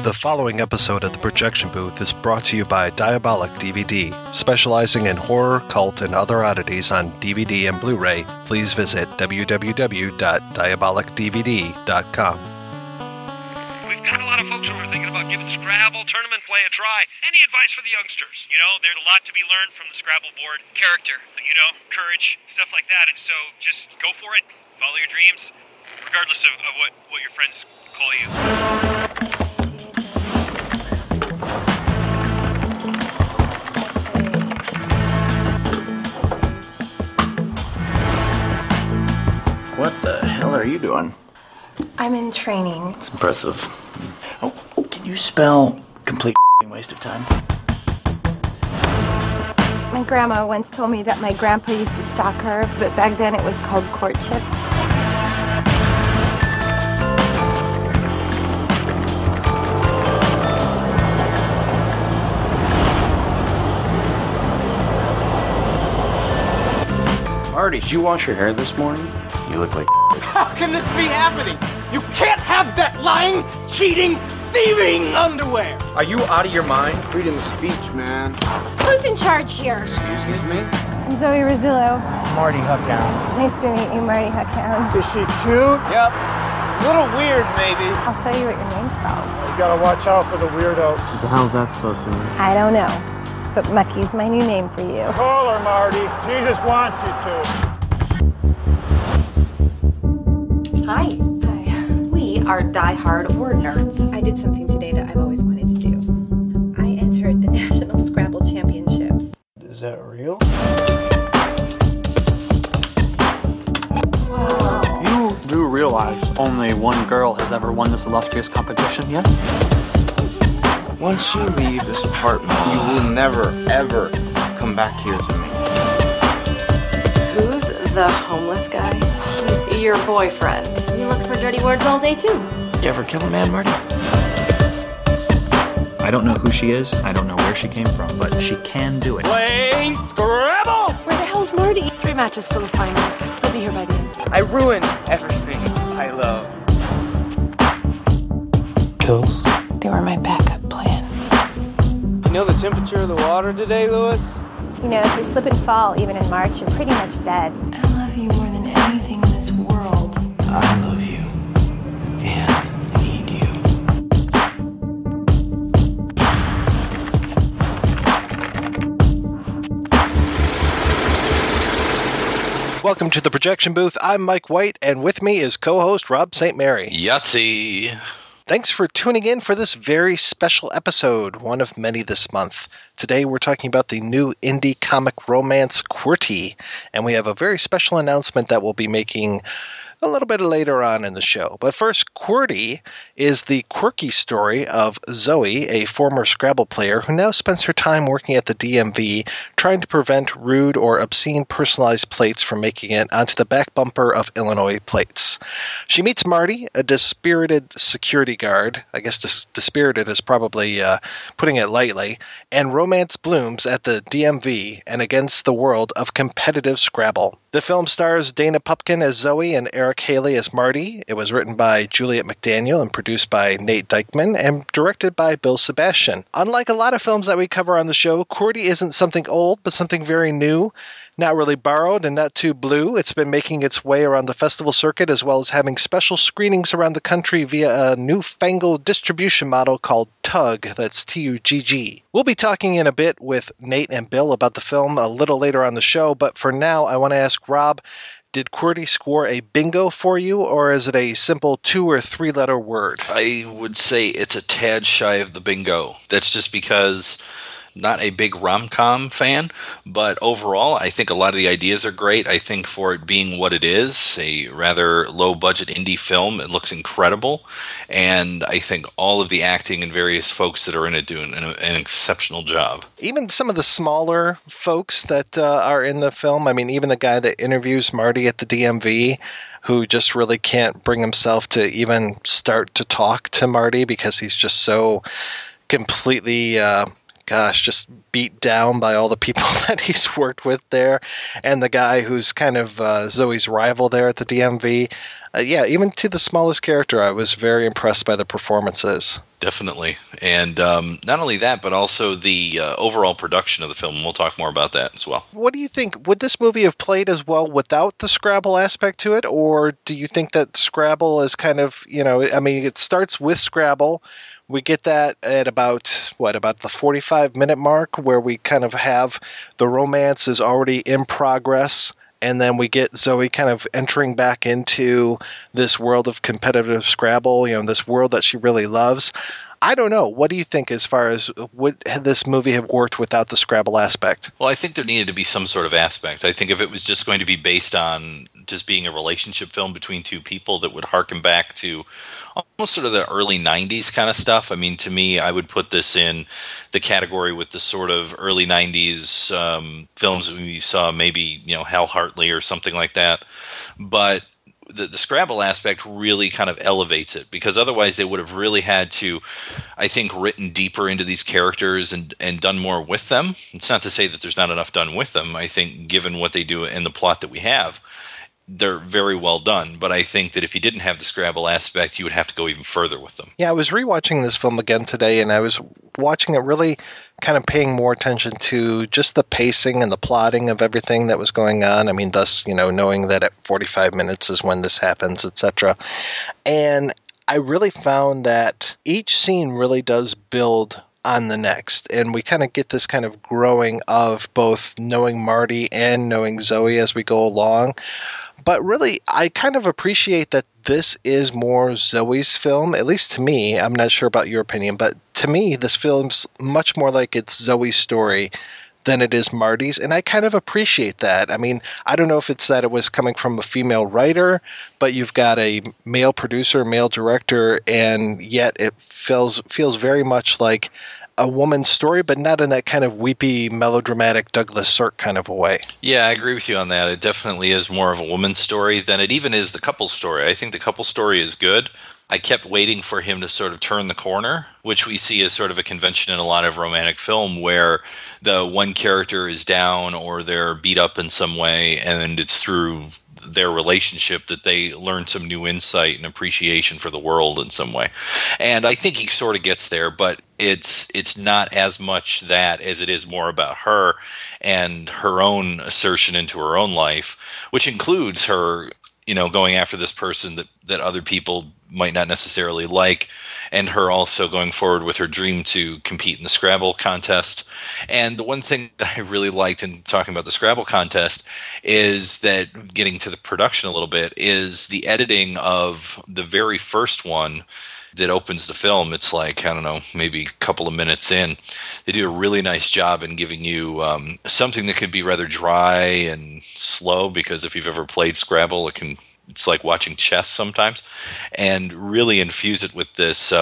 The following episode of The Projection Booth is brought to you by Diabolic DVD. Specializing in horror, cult, and other oddities on DVD and Blu-ray, please visit www.diabolicdvd.com. We've got a lot of folks who are thinking about giving Scrabble tournament play a try. Any advice for the youngsters? You know, there's a lot to be learned from the Scrabble board. Character, you know, courage, stuff like that. And so just go for it. Follow your dreams, regardless of what your friends call you. What the hell are you doing? I'm in training. It's impressive. Oh, can you spell complete waste of time? My grandma once told me that my grandpa used to stalk her, but back then it was called courtship. Marty, did you wash your hair this morning? You look like How can this be happening? You can't have that lying, cheating, thieving underwear. Are you out of your mind? Freedom of speech, man. Who's in charge here? Excuse me? I'm Zoe Rosillo. Marty Huckhound. Nice to meet you, Marty Huckhound. Is she cute? Yep. A little weird, maybe. I'll show you what your name spells. You gotta watch out for the weirdos. What the hell's that supposed to mean? I don't know, but Mucky's my new name for you. Call her, Marty. Jesus wants you to. Hi. Hi. We are die-hard word nerds. I did something today that I've always wanted to do. I entered the National Scrabble Championships. Is that real? Wow. You do realize only one girl has ever won this illustrious competition, yes? Once you leave this apartment, you will never, ever come back here to me. Who's the homeless guy? Your boyfriend. You look for dirty words all day, too. You ever kill a man, Marty? I don't know who she is, I don't know where she came from, but she can do it. Play Scrabble! Where the hell's Marty? 3 matches till the finals. He'll be here by the end. I ruin everything I love. Pills? They were my backup plan. You know the temperature of the water today, Lewis? You know, if you slip and fall, even in March, you're pretty much dead. I love you more than anything in this world. I love you. And need you. Welcome to The Projection Booth. I'm Mike White, and with me is co-host Rob St. Mary. Yahtzee. Thanks for tuning in for this very special episode, one of many this month. Today we're talking about the new indie comic romance QWERTY, and we have a very special announcement that we'll be making a little bit later on in the show. But first, QWERTY is the quirky story of Zoe, a former Scrabble player who now spends her time working at the DMV trying to prevent rude or obscene personalized plates from making it onto the back bumper of Illinois plates. She meets Marty, a dispirited security guard. I guess dispirited is probably putting it lightly. And romance blooms at the DMV and against the world of competitive Scrabble. The film stars Dana Pupkin as Zoe and Eric Haley as Marty. It was written by Juliet McDaniel and produced by Nate Dykman and directed by Bill Sebastian. Unlike a lot of films that we cover on the show, QWERTY isn't something old, but something very new. Not really borrowed and not too blue. It's been making its way around the festival circuit as well as having special screenings around the country via a newfangled distribution model called TUG. That's T-U-G-G. We'll be talking in a bit with Nate and Bill about the film a little later on the show, but for now I want to ask Rob, did QWERTY score a bingo for you, or is it a simple 2 or 3 letter word? I would say it's a tad shy of the bingo. That's just because not a big rom-com fan, but overall I think a lot of the ideas are great. I think for it being what it is, a rather low-budget indie film, it looks incredible, and I think all of the acting and various folks that are in it do an exceptional job. Even some of the smaller folks that are in the film, I mean, even the guy that interviews Marty at the DMV, who just really can't bring himself to even start to talk to Marty because he's just so completely just beat down by all the people that he's worked with there. And the guy who's kind of Zoe's rival there at the DMV, yeah, even to the smallest character, I was very impressed by the performances. Definitely. And not only that, but also the overall production of the film. We'll talk more about that as well. What do you think? Would this movie have played as well without the Scrabble aspect to it? Or do you think that Scrabble is kind of, it starts with Scrabble. We get that at about the 45-minute mark, where we kind of have the romance is already in progress. And then we get Zoe kind of entering back into this world of competitive Scrabble, this world that she really loves. I don't know. What do you think as far as would this movie have worked without the Scrabble aspect? Well, I think there needed to be some sort of aspect. I think if it was just going to be based on just being a relationship film between two people that would harken back to almost sort of the early 90s kind of stuff. I mean, to me, I would put this in the category with the sort of early 90s films that we saw, maybe, Hal Hartley or something like that. But the Scrabble aspect really kind of elevates it, because otherwise they would have really had to, I think, written deeper into these characters and done more with them. It's not to say that there's not enough done with them. I think given what they do and the plot that we have, they're very well done. But I think that if you didn't have the Scrabble aspect, you would have to go even further with them. Yeah, I was rewatching this film again today, and I was watching it really kind of paying more attention to just the pacing and the plotting of everything that was going on. I mean, thus, knowing that at 45 minutes is when this happens, etc. And I really found that each scene really does build on the next, and we kind of get this kind of growing of both knowing Marty and knowing Zoe as we go along. But really, I kind of appreciate that this is more Zoe's film, at least to me. I'm not sure about your opinion, but to me, this film's much more like it's Zoe's story than it is Marty's, and I kind of appreciate that. I mean, I don't know if it's that it was coming from a female writer, but you've got a male producer, male director, and yet it feels very much like a woman's story, but not in that kind of weepy, melodramatic Douglas Sirk kind of a way. Yeah, I agree with you on that. It definitely is more of a woman's story than it even is the couple's story. I think the couple's story is good. I kept waiting for him to sort of turn the corner, which we see as sort of a convention in a lot of romantic film, where the one character is down or they're beat up in some way, and it's through their relationship that they learn some new insight and appreciation for the world in some way. And I think he sort of gets there, but it's not as much that as it is more about her and her own assertion into her own life, which includes her, going after this person that other people might not necessarily like, and her also going forward with her dream to compete in the Scrabble contest. And the one thing that I really liked in talking about the Scrabble contest is that, getting to the production a little bit, is the editing of the very first one that opens the film. It's like, I don't know, maybe a couple of minutes in. They do a really nice job in giving you something that could be rather dry and slow, because if you've ever played Scrabble, it's like watching chess sometimes, and really infuse it with this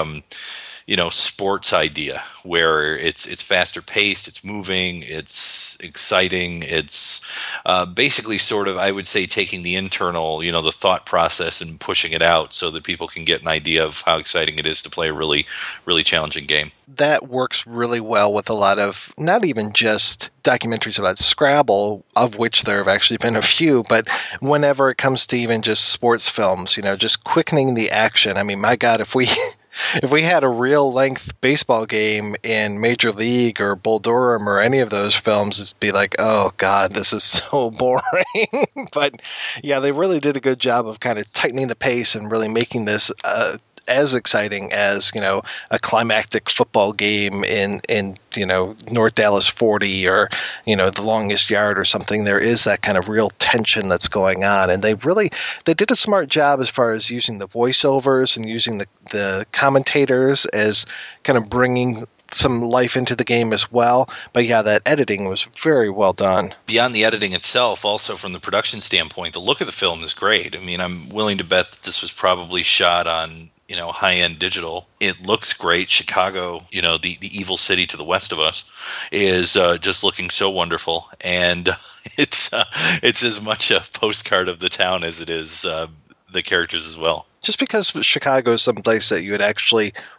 sports idea where it's faster paced, it's moving, it's exciting, it's basically sort of, I would say, taking the internal, the thought process and pushing it out so that people can get an idea of how exciting it is to play a really, really challenging game. That works really well with a lot of, not even just documentaries about Scrabble, of which there have actually been a few, but whenever it comes to even just sports films, just quickening the action. I mean, my God, if we had a real length baseball game in Major League or Bull Durham or any of those films, it'd be like, oh God, this is so boring. But yeah, they really did a good job of kind of tightening the pace and really making this as exciting as, a climactic football game in North Dallas 40 or, The Longest Yard or something. There is that kind of real tension that's going on. And they did a smart job as far as using the voiceovers and using the commentators as kind of bringing some life into the game as well. But yeah, that editing was very well done. Beyond the editing itself, also from the production standpoint, the look of the film is great. I mean, I'm willing to bet that this was probably shot on high-end digital. It looks great. Chicago, the evil city to the west of us, is just looking so wonderful. And it's as much a postcard of the town as it is the characters as well. Just because Chicago is someplace that you would actually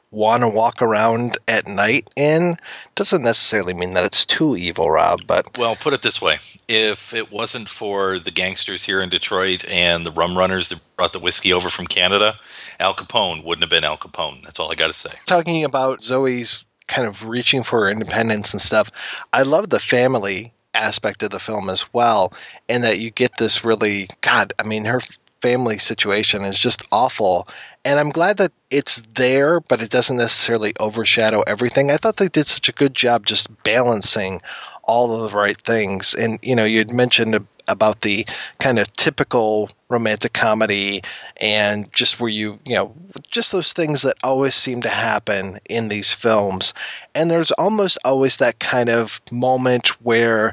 want to walk around at night in. Doesn't necessarily mean that it's too evil, Rob, but... Well, put it this way. If it wasn't for the gangsters here in Detroit and the rum runners that brought the whiskey over from Canada, Al Capone wouldn't have been Al Capone. That's all I got to say. Talking about Zoe's kind of reaching for her independence and stuff, I love the family aspect of the film as well, and that you get this really, God, I mean, her family situation is just awful, and I'm glad that it's there, but it doesn't necessarily overshadow everything. I thought they did such a good job just balancing all of the right things. And you had mentioned about the kind of typical romantic comedy, and just where just those things that always seem to happen in these films. And there's almost always that kind of moment where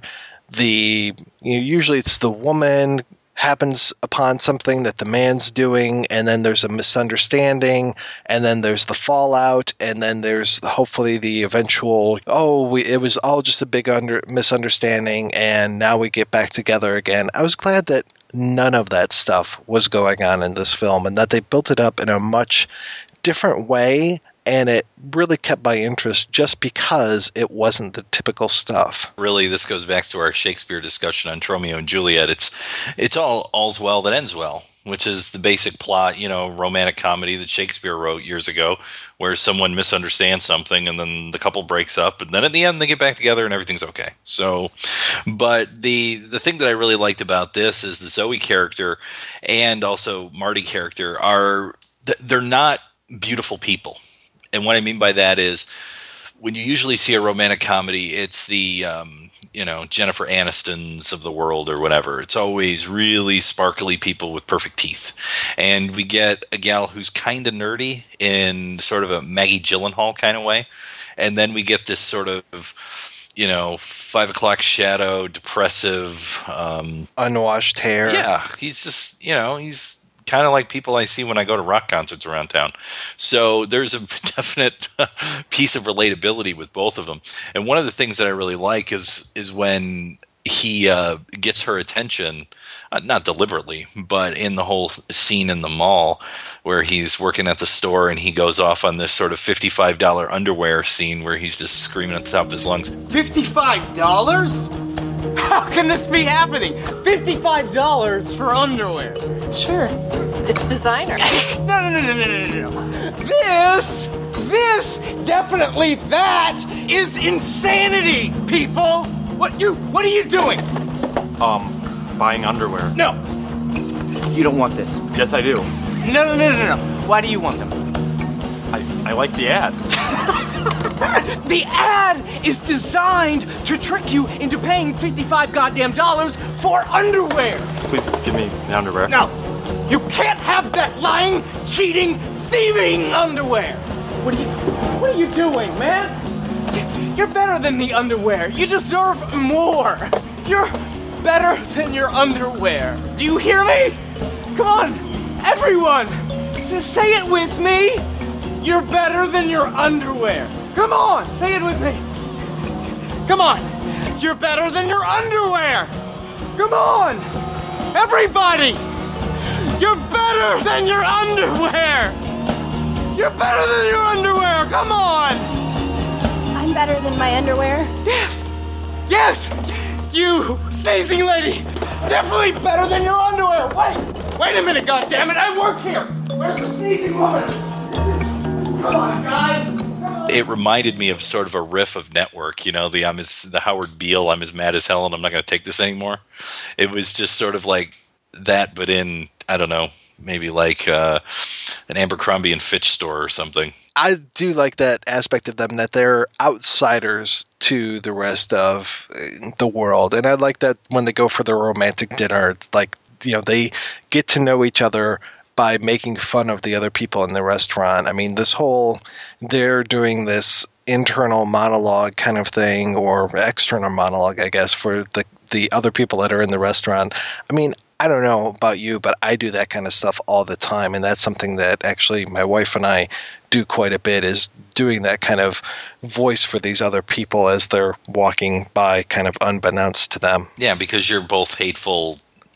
usually it's the woman happens upon something that the man's doing, and then there's a misunderstanding, and then there's the fallout, and then there's hopefully the eventual, it was all just a big misunderstanding, and now we get back together again. I was glad that none of that stuff was going on in this film, and that they built it up in a much different way, and it really kept my interest just because it wasn't the typical stuff. Really, this goes back to our Shakespeare discussion on Romeo and Juliet. It's all's well that ends well, which is the basic plot, romantic comedy that Shakespeare wrote years ago, where someone misunderstands something and then the couple breaks up, and then at the end they get back together and everything's okay. So, but the thing that I really liked about this is the Zoe character and also Marty character they're not beautiful people. And what I mean by that is, when you usually see a romantic comedy, it's the, Jennifer Anistons of the world or whatever. It's always really sparkly people with perfect teeth. And we get a gal who's kind of nerdy in sort of a Maggie Gyllenhaal kind of way. And then we get this sort of, 5 o'clock shadow, depressive. Unwashed hair. Yeah, he's just, he's kind of like people I see when I go to rock concerts around town. So there's a definite piece of relatability with both of them. And one of the things that I really like is when he gets her attention, not deliberately, but in the whole scene in the mall where he's working at the store and he goes off on this sort of $55 underwear scene where he's just screaming at the top of his lungs. $55? How can this be happening? $55 for underwear. Sure. It's designer. No. This, definitely that is insanity, people. What are you doing? Buying underwear. No. You don't want this. Yes, I do. No. Why do you want them? I like the ad. The ad is designed to trick you into paying $55 goddamn for underwear. Please give me the underwear. No, you can't have that lying, cheating, thieving underwear. What are you doing, man? You're better than the underwear. You deserve more. You're better than your underwear. Do you hear me? Come on, everyone, say it with me. You're better than your underwear. Come on, say it with me. Come on. You're better than your underwear. Come on. Everybody. You're better than your underwear. You're better than your underwear. Come on. I'm better than my underwear. Yes. You, sneezing lady. Definitely better than your underwear. Wait a minute, goddammit. I work here. Where's the sneezing woman? Come on, guys. It reminded me of sort of a riff of Network, the Howard Beale, I'm as mad as hell and I'm not going to take this anymore. It was just sort of like that, but in, I don't know, maybe like an Abercrombie and Fitch store or something. I do like that aspect of them, that they're outsiders to the rest of the world. And I like that when they go for their romantic dinner, it's like, they get to know each other by making fun of the other people in the restaurant. I mean, they're doing this internal monologue kind of thing, or external monologue, I guess, for the other people that are in the restaurant. I mean, I don't know about you, but I do that kind of stuff all the time, and that's something that actually my wife and I do quite a bit, is doing that kind of voice for these other people as they're walking by, kind of unbeknownst to them. Yeah, because you're both hateful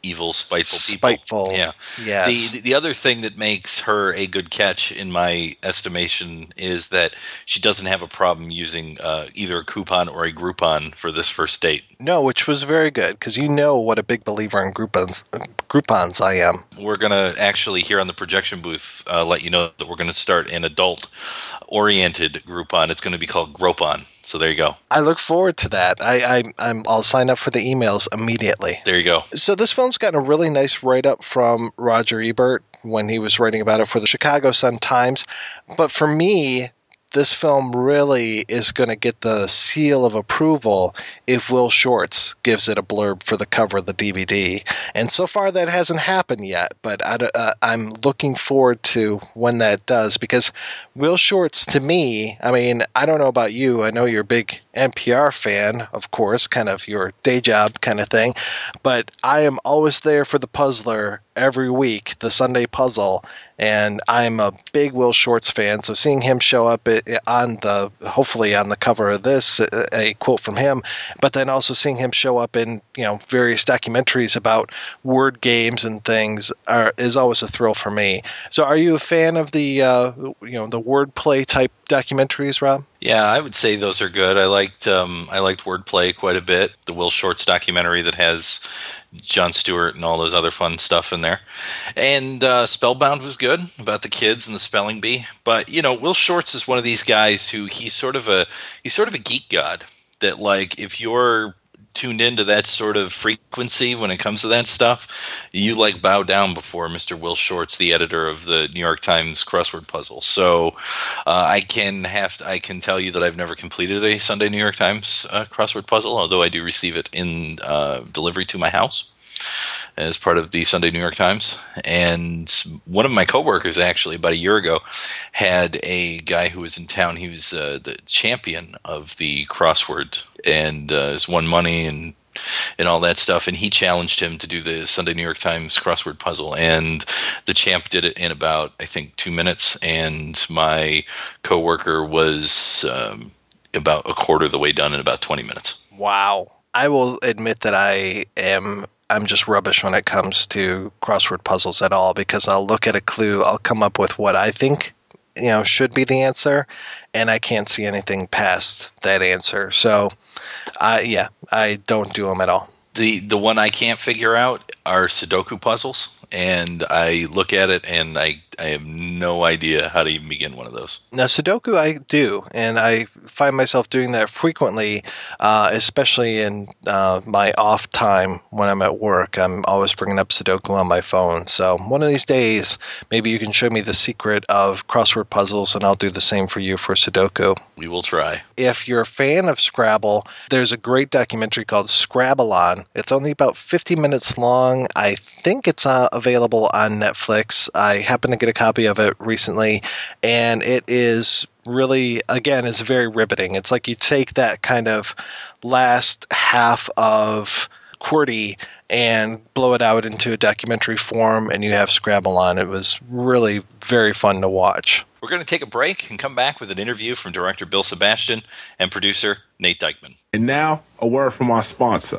evil, spiteful people. Yeah. Yes. The other thing that makes her a good catch, in my estimation, is that she doesn't have a problem using either a coupon or a Groupon for this first date. No, which was very good, because you know what a big believer in Groupons I am. We're going to actually, here on the projection booth, let you know that we're going to start an adult-oriented Groupon. It's going to be called Groupon. So there you go. I look forward to that. I'll sign up for the emails immediately. There you go. So this film's gotten a really nice write-up from Roger Ebert when he was writing about it for the Chicago Sun-Times. But for me, this film really is going to get the seal of approval if Will Shortz gives it a blurb for the cover of the DVD. And so far that hasn't happened yet, but I'm looking forward to when that does, because Will Shortz, to me, I mean, I don't know about you. I know you're a big NPR fan, of course, kind of your day job kind of thing, but I am always there for the Puzzler every week, the Sunday Puzzle, and I'm a big Will Shortz fan, so seeing him show up hopefully on the cover of this, a quote from him, but then also seeing him show up in, various documentaries about word games and things is always a thrill for me. So are you a fan of the wordplay type documentaries, Rob? Yeah, I would say those are good. I liked Wordplay quite a bit. The Will Shortz documentary that has Jon Stewart and all those other fun stuff in there. And Spellbound was good, about the kids and the spelling bee. But Will Shortz is one of these guys who he's sort of a geek god. That, like, if you're tuned into that sort of frequency when it comes to that stuff, you bow down before Mr. Will Shortz, the editor of the New York Times crossword puzzle. So I can tell you that I've never completed a Sunday New York Times crossword puzzle, although I do receive it in delivery to my house as part of the Sunday New York Times. And one of my coworkers, actually, about a year ago, had a guy who was in town. He was the champion of the crossword and has won money and all that stuff. And he challenged him to do the Sunday New York Times crossword puzzle. And the champ did it in about, I think, 2 minutes. And my coworker was about a quarter of the way done in about 20 minutes. Wow. I will admit that I'm just rubbish when it comes to crossword puzzles at all, because I'll look at a clue, I'll come up with what I think should be the answer, and I can't see anything past that answer. So, I don't do them at all. The one I can't figure out are Sudoku puzzles, and I look at it and I have no idea how to even begin one of those. Now, Sudoku I do, and I find myself doing that frequently, especially in my off time when I'm at work. I'm always bringing up Sudoku on my phone. So one of these days, maybe you can show me the secret of crossword puzzles, and I'll do the same for you for Sudoku. We will try. If you're a fan of Scrabble, there's a great documentary called Scrabble-On. It's only about 50 minutes long. I think it's available on Netflix. I happen to get a copy of it recently, and it is really, again, it's very riveting. It's like you take that kind of last half of QWERTY and blow it out into a documentary form, and you have Scrabble-On. It was really very fun to watch. We're going to take a break and come back with an interview from director Bill Sebastian and producer Nate Dykman. And now, a word from our sponsor.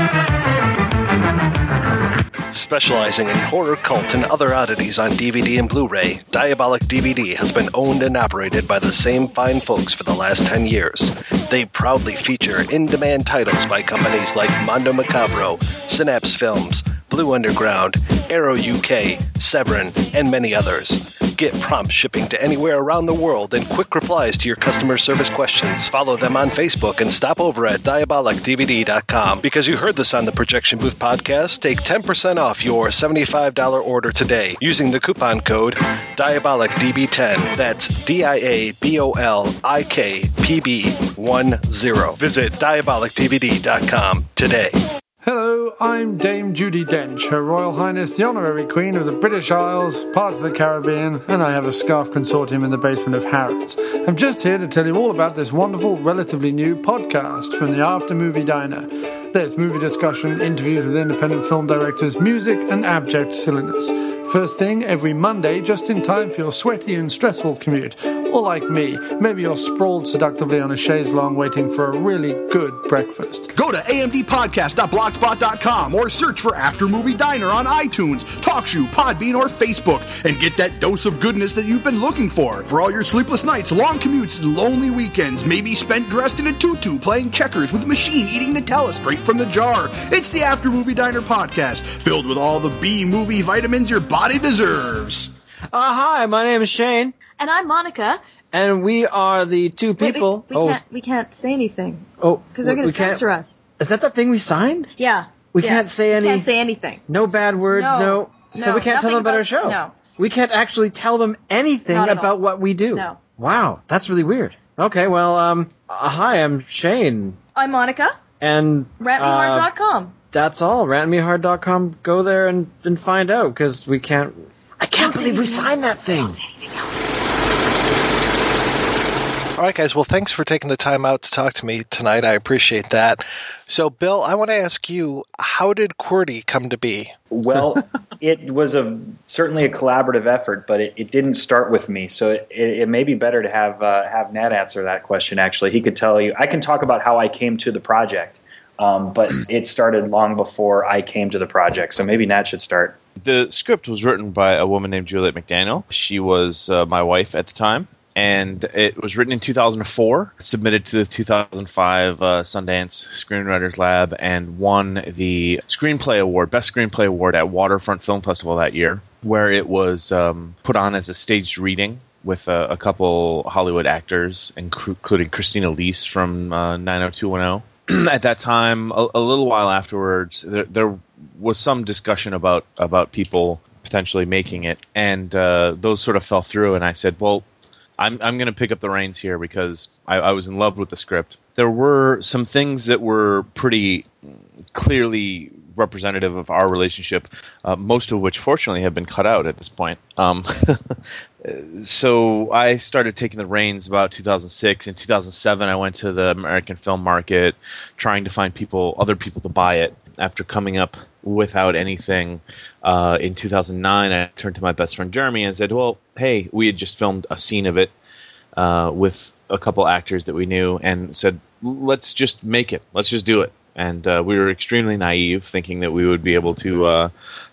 Specializing in horror, cult, and other oddities on DVD and Blu-ray, Diabolic DVD has been owned and operated by the same fine folks for the last 10 years. They proudly feature in-demand titles by companies like Mondo Macabro, Synapse Films, Blue Underground, Arrow UK, Severin, and many others. Get prompt shipping to anywhere around the world and quick replies to your customer service questions. Follow them on Facebook and stop over at DiabolicDVD.com. Because you heard this on the Projection Booth podcast, take 10% off your $75 order today using the coupon code DiabolicDB10. That's DIABOLIKPB10. Visit DiabolicDVD.com today. Hello, I'm Dame Judi Dench, Her Royal Highness the Honorary Queen of the British Isles, parts of the Caribbean, and I have a scarf consortium in the basement of Harrods. I'm just here to tell you all about this wonderful, relatively new podcast from the After Movie Diner. There's movie discussion, interviews with independent film directors, music, and abject silliness. First thing every Monday, just in time for your sweaty and stressful commute. Or like me, maybe you're sprawled seductively on a chaise longue waiting for a really good breakfast. Go to amdpodcast.blogspot.com or search for After Movie Diner on iTunes, TalkShoe, Podbean, or Facebook and get that dose of goodness that you've been looking for. For all your sleepless nights, long commutes, and lonely weekends, maybe spent dressed in a tutu playing checkers with a machine eating Nutella straight from the jar. It's the After Movie Diner podcast, filled with all the B-movie vitamins your body deserves. Hi, my name is Shane. And I'm Monica. And we are the two people. We can't say anything. Oh, because they're going to censor us. Is that the thing we signed? Yeah. We can't say any. Can't say anything. No bad words. No. So we can't tell them about our show. No. We can't actually tell them anything about what we do. No. Wow, that's really weird. Okay, well, hi, I'm Shane. I'm Monica. And rantmehard.com. That's all. Rantmehard.com. Go there and find out because we can't. I can't believe we signed that thing. Don't say anything else. All right, guys. Well, thanks for taking the time out to talk to me tonight. I appreciate that. So, Bill, I want to ask you, how did QWERTY come to be? Well, it was certainly a collaborative effort, but it didn't start with me. So it may be better to have Nat answer that question, actually. He could tell you. I can talk about how I came to the project, but it started long before I came to the project. So maybe Nat should start. The script was written by a woman named Juliet McDaniel. She was my wife at the time. And it was written in 2004, submitted to the 2005 Sundance Screenwriters Lab, and won the Screenplay Award, Best Screenplay Award at Waterfront Film Festival that year, where it was put on as a staged reading with a couple Hollywood actors, including Christina Lease from 90210. At that time, a little while afterwards, there was some discussion about people potentially making it, and those sort of fell through, and I said, well, I'm going to pick up the reins here because I was in love with the script. There were some things that were pretty clearly representative of our relationship, most of which, fortunately, have been cut out at this point. So I started taking the reins about 2006. In 2007, I went to the American film market trying to find other people to buy it. After coming up without anything in 2009, I turned to my best friend Jeremy and said, well, hey, we had just filmed a scene of it with a couple actors that we knew and said, let's just make it. Let's just do it. And we were extremely naive, thinking that we would be able to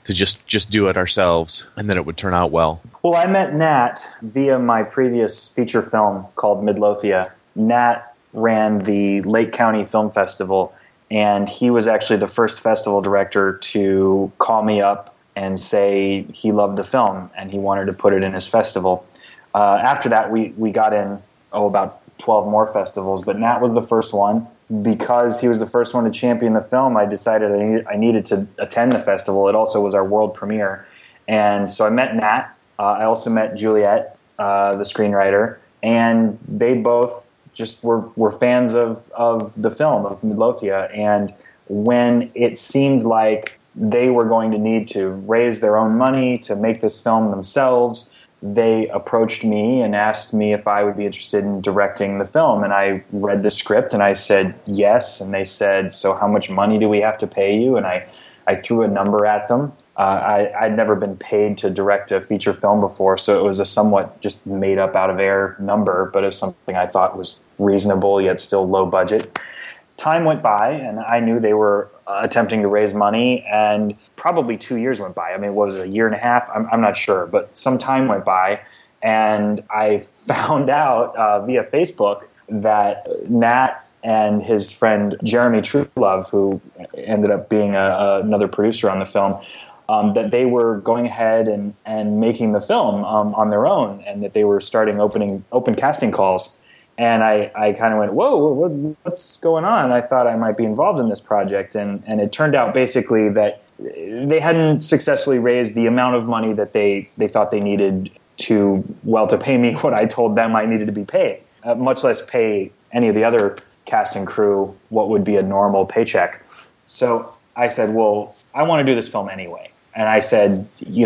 just do it ourselves and that it would turn out well. Well, I met Nat via my previous feature film called Midlothian. Nat ran the Lake County Film Festival, and he was actually the first festival director to call me up and say he loved the film and he wanted to put it in his festival. After that, we got in about 12 more festivals, but Nat was the first one. Because he was the first one to champion the film, I decided I needed to attend the festival. It also was our world premiere. And so I met Nat. I also met Juliet, the screenwriter, and they both just were fans of the film, of Midlothian. And when it seemed like they were going to need to raise their own money to make this film themselves, they approached me and asked me if I would be interested in directing the film. And I read the script and I said yes. And they said, so how much money do we have to pay you? And I threw a number at them. I'd never been paid to direct a feature film before, so it was a somewhat just made up out of air number, but it was something I thought was reasonable yet still low budget. Time went by, and I knew they were attempting to raise money, and probably 2 years went by. I mean, what was it, a year and a half? I'm not sure, but some time went by, and I found out via Facebook that Nat and his friend Jeremy Truelove, who ended up being another producer on the film, that they were going ahead and making the film on their own, and that they were starting open casting calls. And I kind of went, whoa, what's going on? I thought I might be involved in this project. And it turned out basically that they hadn't successfully raised the amount of money that they thought they needed to pay me what I told them I needed to be paid, much less pay any of the other cast and crew what would be a normal paycheck. So I said, well, I want to do this film anyway. And I said,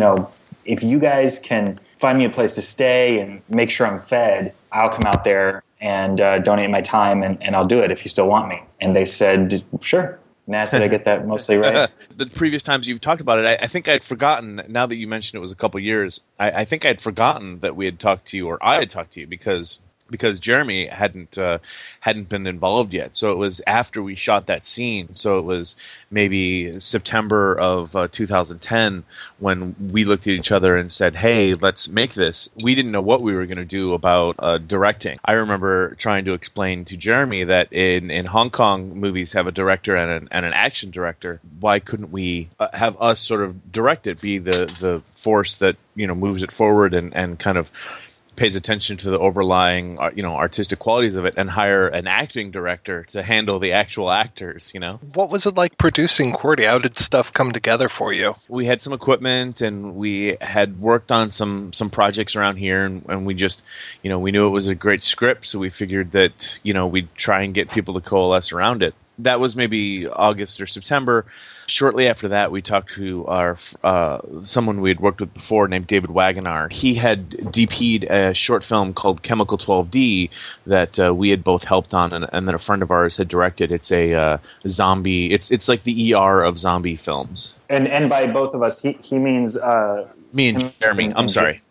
if you guys can find me a place to stay and make sure I'm fed, I'll come out there and donate my time and I'll do it if you still want me. And they said, sure. Nat, did I get that mostly right? The previous times you've talked about it, I think I'd forgotten, now that you mentioned it was a couple years, I think I'd forgotten that we had talked to you, or I had talked to you, because Jeremy hadn't been involved yet. So it was after we shot that scene. So it was maybe September of 2010 when we looked at each other and said, "Hey, let's make this." We didn't know what we were going to do about directing. I remember trying to explain to Jeremy that in Hong Kong, movies have a director and an action director. Why couldn't we have us sort of direct it, be the force that moves it forward and kind of pays attention to the overlying, artistic qualities of it, and hire an acting director to handle the actual actors, What was it like producing QWERTY? How did stuff come together for you? We had some equipment, and we had worked on some projects around here, and we just, we knew it was a great script, so we figured that, we'd try and get people to coalesce around it. That was maybe August or September. Shortly after that, we talked to our someone we had worked with before named David Wagonar. He had DP'd a short film called Chemical 12D that we had both helped on, and then a friend of ours had directed. It's a zombie. It's like the ER of zombie films. And by both of us, he means me and Jeremy. I'm sorry.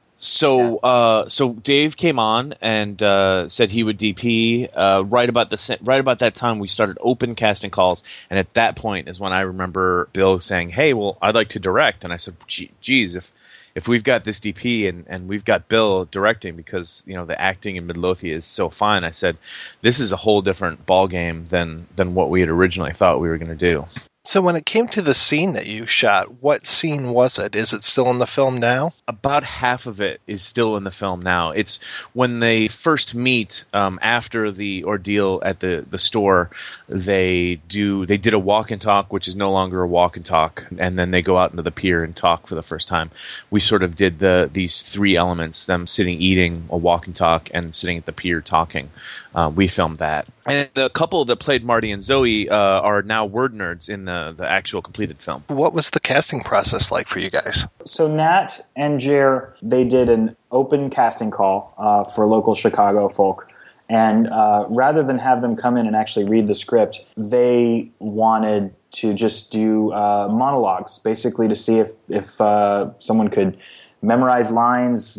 So Dave came on and said he would DP. Right about that time, we started open casting calls, and at that point is when I remember Bill saying, "Hey, well, I'd like to direct." And I said, "Geez, if we've got this DP and we've got Bill directing, because the acting in Midlothian is so fine," I said, "This is a whole different ballgame than what we had originally thought we were going to do." So when it came to the scene that you shot, what scene was it? Is it still in the film now? About half of it is still in the film now. It's when they first meet after the ordeal at the store. They did a walk and talk, which is no longer a walk and talk, and then they go out into the pier and talk for the first time. We sort of did these three elements: them sitting, eating, a walk and talk, and sitting at the pier talking. We filmed that, and the couple that played Marty and Zoe are now word nerds in the actual completed film. What was the casting process like for you guys? So Nat and Jer, they did an open casting call for local Chicago folk. And rather than have them come in and actually read the script, they wanted to just do monologues, basically to see if someone could memorize lines,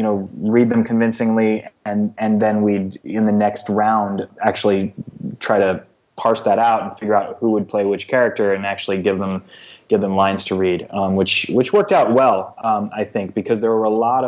read them convincingly, and then we'd, in the next round, actually try to parse that out and figure out who would play which character and actually give them lines to read, which worked out well, I think, because there were a lot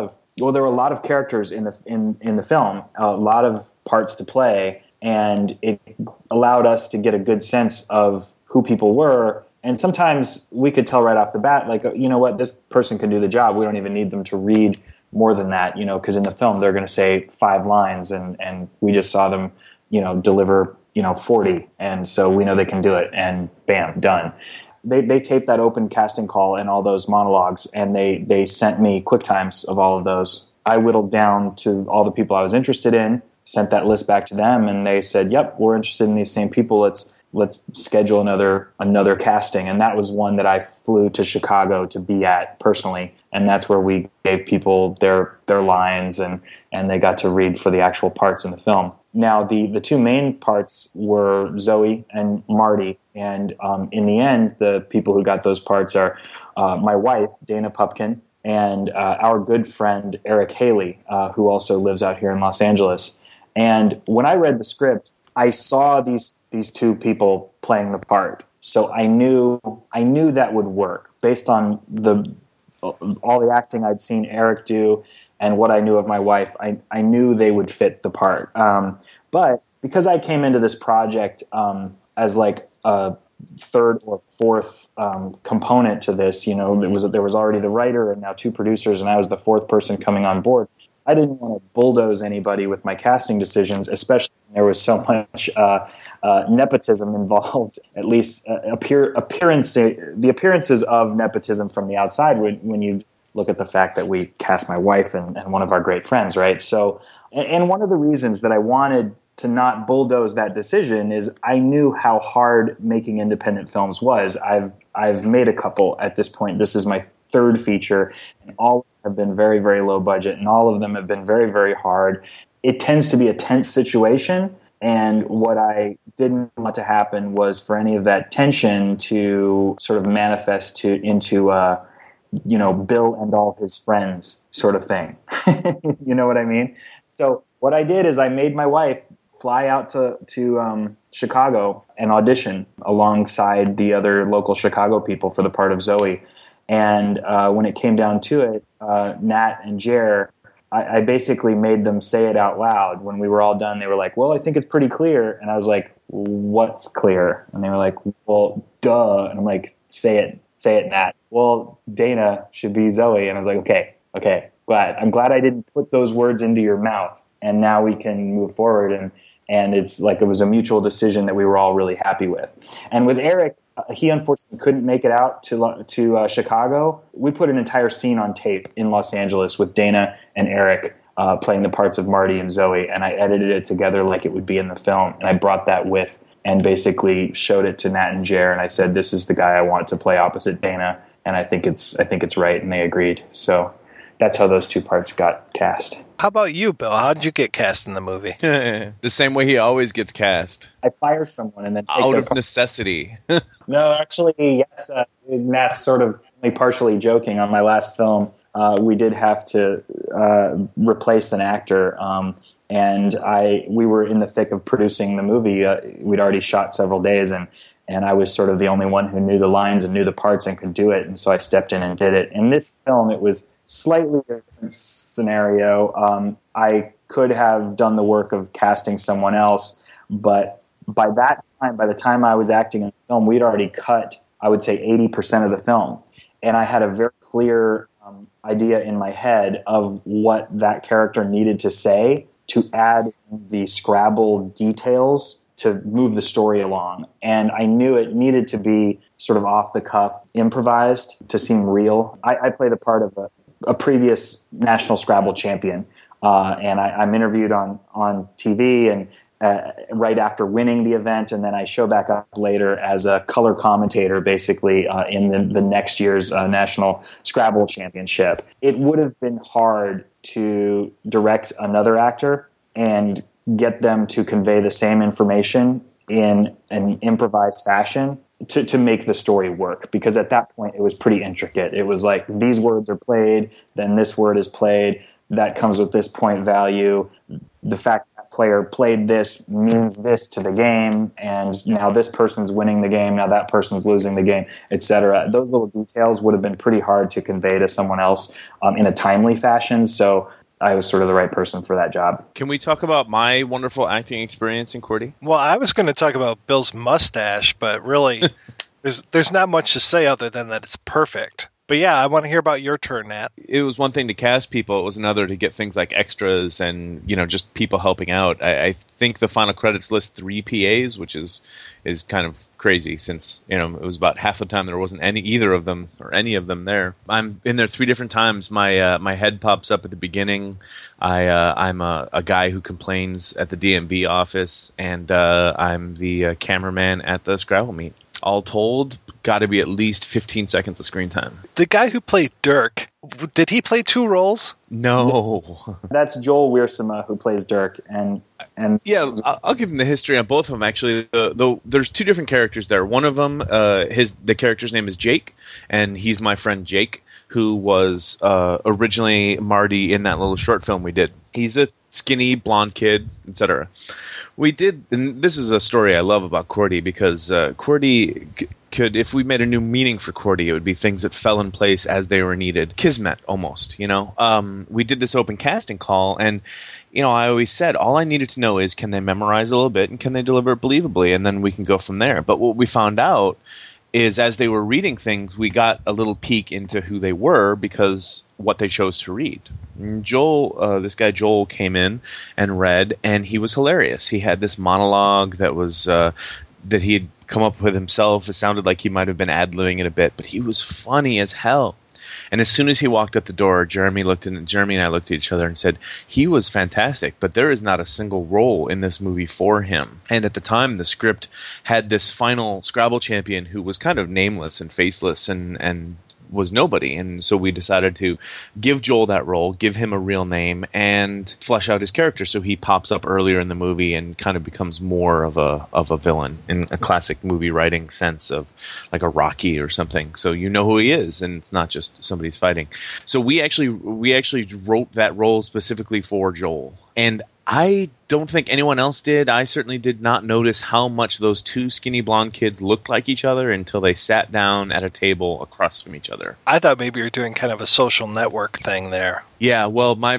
of characters in the film, a lot of parts to play, and it allowed us to get a good sense of who people were. And sometimes we could tell right off the bat, like, this person can do the job. We don't even need them to read more than that, because in the film they're going to say 5 lines, and we just saw them, deliver 40, and so we know they can do it, and bam, done. They taped that open casting call and all those monologues, and they sent me QuickTimes of all of those. I whittled down to all the people I was interested in, sent that list back to them, and they said, "Yep, we're interested in these same people. Let's schedule another casting." And that was one that I flew to Chicago to be at personally, and that's where we gave people their lines, and they got to read for the actual parts in the film. Now, the two main parts were Zoe and Marty, and in the end, the people who got those parts are my wife, Dana Pupkin, and our good friend, Eric Haley, who also lives out here in Los Angeles. And when I read the script, I saw these two people playing the part. So I knew that would work based on all the acting I'd seen Eric do and what I knew of my wife. I knew they would fit the part. But because I came into this project as like a third or fourth component to this, there was already the writer and now 2 producers, and I was the 4th person coming on board. I didn't want to bulldoze anybody with my casting decisions, especially when there was so much nepotism involved, at least the appearances of nepotism from the outside when you look at the fact that we cast my wife and one of our great friends, right? So, and one of the reasons that I wanted to not bulldoze that decision is I knew how hard making independent films was. I've made a couple at this point. This is my 3rd feature, and all have been very, very low budget, and all of them have been very, very hard. It tends to be a tense situation, And what I didn't want to happen was for any of that tension to sort of manifest into Bill and all his friends sort of thing. You know what I mean? So what I did is I made my wife fly out to Chicago and audition alongside the other local Chicago people for the part of Zoe. And when it came down to it, Nat and Jer, I basically made them say it out loud. When we were all done, they were like, well, I think it's pretty clear. And I was like, what's clear? And they were like, well, duh. And I'm like, say it, Nat. Well, Dana should be Zoe. And I was like, okay, I'm glad I didn't put those words into your mouth. And now we can move forward. And it's like it was a mutual decision that we were all really happy with. And with Eric, he unfortunately couldn't make it out to Chicago. We put an entire scene on tape in Los Angeles with Dana and Eric playing the parts of Marty and Zoe, and I edited it together like it would be in the film. And I brought that with and basically showed it to Nat and Jer, and I said, "This is the guy I want to play opposite Dana, and I think it's right." And they agreed. So that's how those two parts got cast. How about you, Bill? How did you get cast in the movie? The same way he always gets cast. I fire someone and then take out their of necessity. No, actually, yes. Nat's sort of only partially joking. On my last film, we did have to replace an actor, and we were in the thick of producing the movie. We'd already shot several days, and I was sort of the only one who knew the lines and knew the parts and could do it, and so I stepped in and did it. In this film, it was slightly different scenario. I could have done the work of casting someone else, but by the time I was acting in the film, we'd already cut, I would say, 80% of the film. And I had a very clear idea in my head of what that character needed to say to add the Scrabble details to move the story along. And I knew it needed to be sort of off the cuff, improvised to seem real. I play the part of a previous national Scrabble champion, and I'm interviewed on TV and right after winning the event, and then I show back up later as a color commentator, basically in the next year's national Scrabble championship. It would have been hard to direct another actor and get them to convey the same information in an improvised fashion to make the story work, because at that point it was pretty intricate. It was like, these words are played, then this word is played, that comes with this point value. The fact that player played this means this to the game, and now this person's winning the game, now that person's losing the game, etc. Those little details would have been pretty hard to convey to someone else in a timely fashion, so I was sort of the right person for that job. Can we talk about my wonderful acting experience in Cordy? Well, I was going to talk about Bill's mustache, but really, there's not much to say other than that it's perfect. But yeah, I want to hear about your turn, Nat. It was one thing to cast people. It was another to get things like extras and, just people helping out. I think the final credits list 3 PAs, which is kind of crazy since, it was about half the time there wasn't either of them or any of them there. I'm in there 3 different times. My head pops up at the beginning. I'm a guy who complains at the DMV office, and I'm the cameraman at the Scrabble meet. All told, got to be at least 15 seconds of screen time. The guy who played Dirk, did he play 2 roles? No. That's Joel Wiersema who plays Dirk. And yeah, I'll give him the history on both of them, actually. There's 2 different characters there. One of them, the character's name is Jake, and he's my friend Jake, who was originally Marty in that little short film we did. He's a skinny, blonde kid, etc. We did, and this is a story I love about Cordy, because Cordy could, if we made a new meaning for Cordy, it would be things that fell in place as they were needed. Kismet, almost, We did this open casting call, and, I always said, all I needed to know is, can they memorize a little bit, and can they deliver it believably, and then we can go from there. But what we found out is, as they were reading things, we got a little peek into who they were, because what they chose to read. This guy Joel came in and read, and he was hilarious. He had this monologue that was that he had come up with himself. It sounded like he might have been ad-libbing it a bit, but he was funny as hell. And as soon as he walked out the door, Jeremy and I looked at each other and said, he was fantastic, but there is not a single role in this movie for him. And at the time, the script had this final Scrabble champion who was kind of nameless and faceless and was nobody. And so we decided to give Joel that role, give him a real name, and flesh out his character so he pops up earlier in the movie and kind of becomes more of a villain in a classic movie writing sense of like a Rocky or something. So you know who he is, and it's not just somebody's fighting. So we actually wrote that role specifically for Joel. And I don't think anyone else did. I certainly did not notice how much those two skinny blonde kids looked like each other until they sat down at a table across from each other. I thought maybe you were doing kind of a Social Network thing there. Yeah, well, my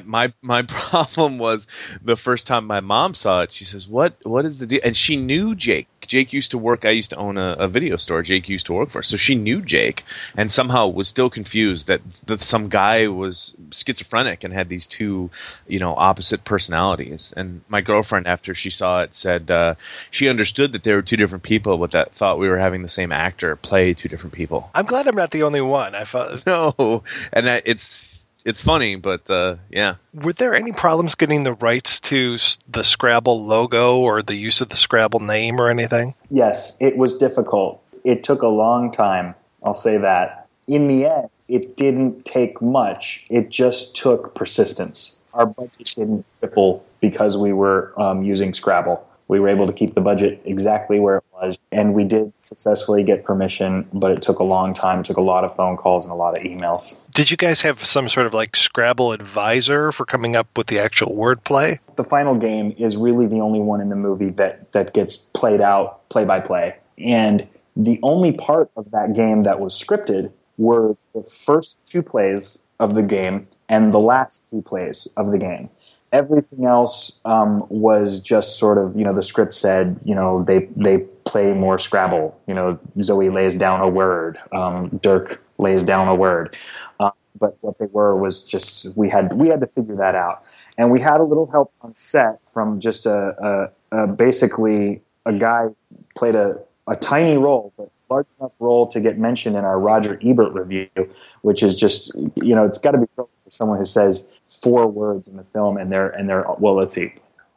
problem was the first time my mom saw it, she says, what is the deal? And she knew Jake. Jake used to work, I used to own a video store Jake used to work for. So she knew Jake and somehow was still confused that some guy was schizophrenic and had these two, opposite personalities. And my girlfriend, after she saw it, said she understood that they were two different people, but that thought we were having the same actor play two different people. I'm glad I'm not the only one. I thought no, and it's funny, but yeah. Were there any problems getting the rights to the Scrabble logo or the use of the Scrabble name or anything? Yes, it was difficult. It took a long time, I'll say that. In the end, it didn't take much. It just took persistence. Our budget didn't triple because we were using Scrabble. We were able to keep the budget exactly where it was, and we did successfully get permission, but it took a long time. It took a lot of phone calls and a lot of emails. Did you guys have some sort of like Scrabble advisor for coming up with the actual wordplay? The final game is really the only one in the movie that gets played out play by play. And the only part of that game that was scripted were the first two plays of the game and the last two plays of the game. Everything else was just sort of, the script said, they play more Scrabble. Zoe lays down a word. Dirk lays down a word. But what they were was just, we had to figure that out. And we had a little help on set from just basically a guy played a tiny role, but large enough role to get mentioned in our Roger Ebert review, which is just, it's got to be for someone who says 4 words in the film, and they're well, let's see.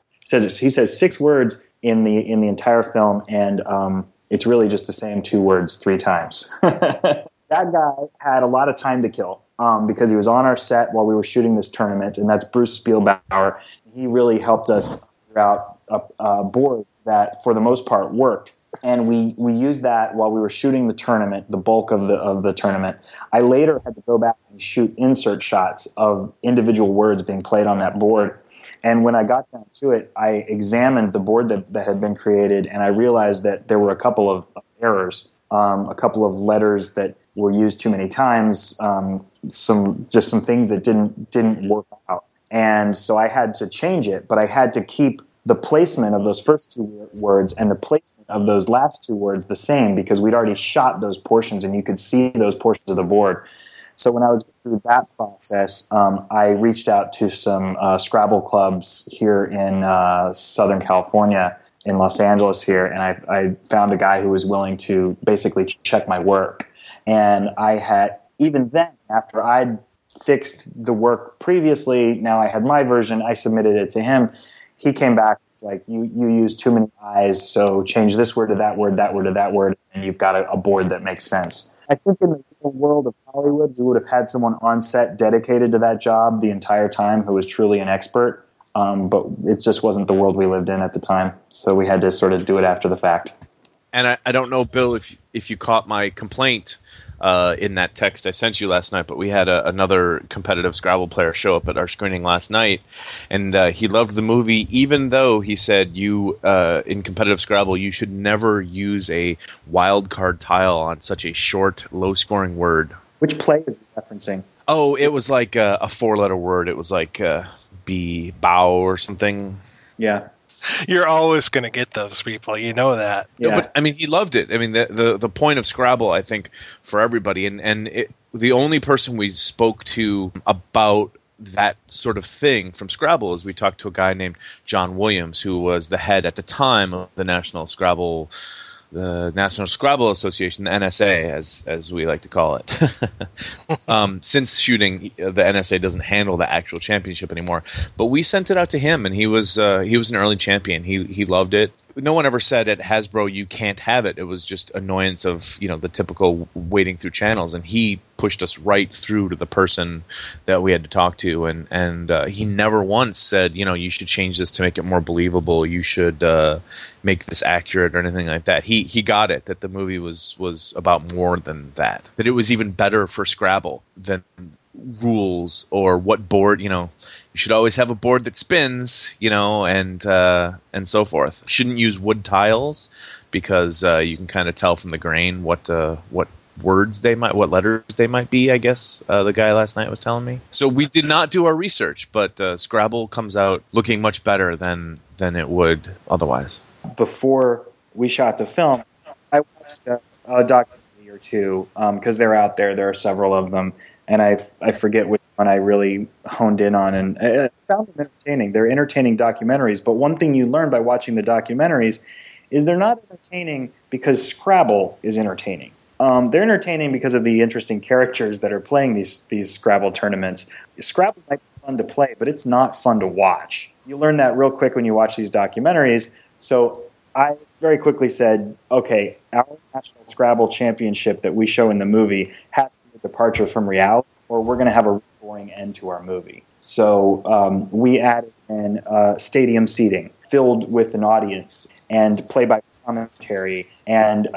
He says 6 words in the entire film, and it's really just the same 2 words 3 times. That guy had a lot of time to kill because he was on our set while we were shooting this tournament, and that's Bruce Spielbauer. He really helped us figure out a board that, for the most part, worked. And we used that while we were shooting the tournament, the bulk of the tournament. I later had to go back and shoot insert shots of individual words being played on that board. And when I got down to it, I examined the board that had been created, and I realized that there were a couple of errors, a couple of letters that were used too many times, some things that didn't work out. And so I had to change it, but I had to keep the placement of those first 2 words and the placement of those last 2 words the same, because we'd already shot those portions and you could see those portions of the board. So when I was through that process, I reached out to some Scrabble clubs here in Southern California, in Los Angeles here, and I found a guy who was willing to basically check my work. And I had, even then, after I'd fixed the work previously, now I had my version, I submitted it to him. He came back, it's like, you used too many I's, so change this word to that word to that word, and you've got a board that makes sense. I think in the world of Hollywood, we would have had someone on set dedicated to that job the entire time who was truly an expert, but it just wasn't the world we lived in at the time, so we had to sort of do it after the fact. And I don't know, Bill, if you caught my complaint in that text I sent you last night, but we had another competitive Scrabble player show up at our screening last night, and he loved the movie, even though he said in competitive Scrabble you should never use a wild card tile on such a short, low-scoring word. Which play is he referencing? Oh, it was like a 4-letter word. It was like bow or something. Yeah. You're always going to get those people. You know that. Yeah. No, but I mean, he loved it. I mean, the point of Scrabble, I think, for everybody, and the only person we spoke to about that sort of thing from Scrabble is we talked to a guy named John Williams, who was the head at the time of the National Scrabble Association, the NSA, as we like to call it. Since shooting, the NSA doesn't handle the actual championship anymore. But we sent it out to him, and he was an early champion. He loved it. no one ever said at Hasbro you can't have it. It was just annoyance of the typical wading through channels, and he pushed us right through to the person that we had to talk to, and he never once said you should change this to make it more believable. You should make this accurate or anything like that. He got it that the movie was about more than that. That it was even better for Scrabble than rules or what board. You should always have a board that spins, and so forth. Shouldn't use wood tiles because you can kind of tell from the grain what letters they might be, I guess the guy last night was telling me. So we did not do our research, but Scrabble comes out looking much better than it would otherwise. Before we shot the film, I watched a documentary or two because they're out there. There are several of them, and I forget which one I really honed in on, and I found them entertaining. They're entertaining documentaries, but one thing you learn by watching the documentaries is they're not entertaining because Scrabble is entertaining. They're entertaining because of the interesting characters that are playing these Scrabble tournaments. Scrabble might be fun to play, but it's not fun to watch. You learn that real quick when you watch these documentaries. So I very quickly said, okay, our National Scrabble Championship that we show in the movie has to be a departure from reality, or we're going to have a boring end to our movie. So we added in stadium seating filled with an audience and play-by commentary and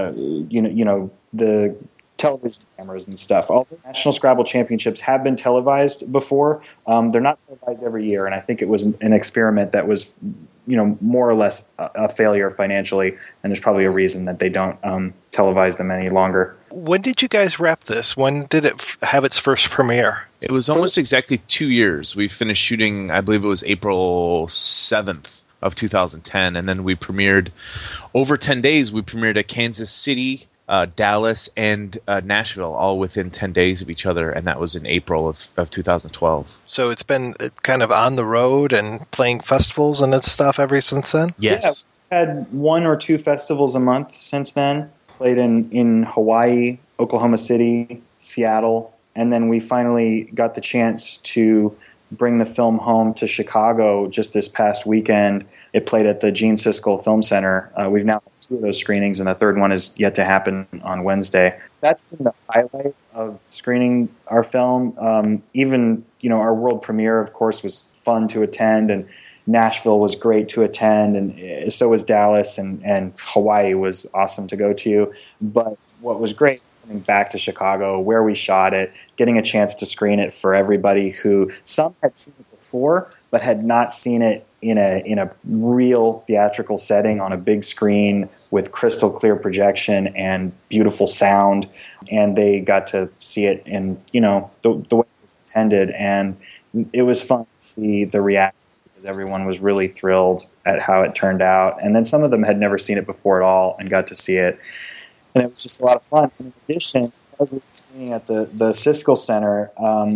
the television cameras and stuff. All the National Scrabble Championships have been televised before. They're not televised every year, and I think it was an experiment that was more or less a failure financially, and there's probably a reason that they don't televise them any longer. When did you guys wrap this? When did it have its first premiere? It was almost exactly 2 years. We finished shooting, I believe it was April 7th of 2010, and then we premiered over 10 days. We premiered at Kansas City, Dallas, and Nashville, all within 10 days of each other, and that was in April of 2012. So it's been kind of on the road and playing festivals and stuff ever since then? Yes. Yeah, we've had 1 or 2 festivals a month since then. Played in Hawaii, Oklahoma City, Seattle, and then we finally got the chance to bring the film home to Chicago just this past weekend. It played at the Gene Siskel Film Center. We've now had 2 of those screenings, and the third one is yet to happen on Wednesday. That's been the highlight of screening our film. Even, our world premiere, of course, was fun to attend, and Nashville was great to attend, and so was Dallas, and Hawaii was awesome to go to. But what was great coming back to Chicago, where we shot it, getting a chance to screen it for everybody who some had seen it before, but had not seen it in a real theatrical setting on a big screen with crystal clear projection and beautiful sound. And they got to see it in, the way it was intended. And it was fun to see the reaction because everyone was really thrilled at how it turned out. And then some of them had never seen it before at all and got to see it. And it was just a lot of fun. In addition, as we were screening at the Siskel Center,